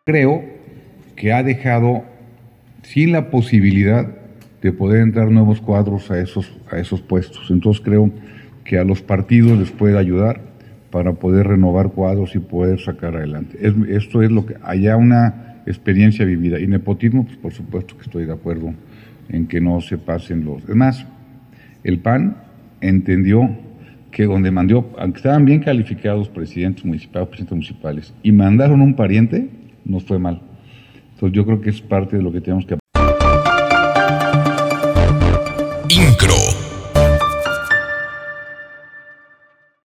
creo que ha dejado sin la posibilidad de poder entrar nuevos cuadros a esos puestos. Entonces creo que a los partidos les puede ayudar para poder renovar cuadros y poder sacar adelante. Esto es lo que haya una experiencia vivida. Y nepotismo, pues por supuesto que estoy de acuerdo en que no se pasen los... Es más, el PAN entendió que donde mandó, aunque estaban bien calificados presidentes municipales, y mandaron un pariente, nos fue mal. Entonces yo creo que es parte de lo que tenemos que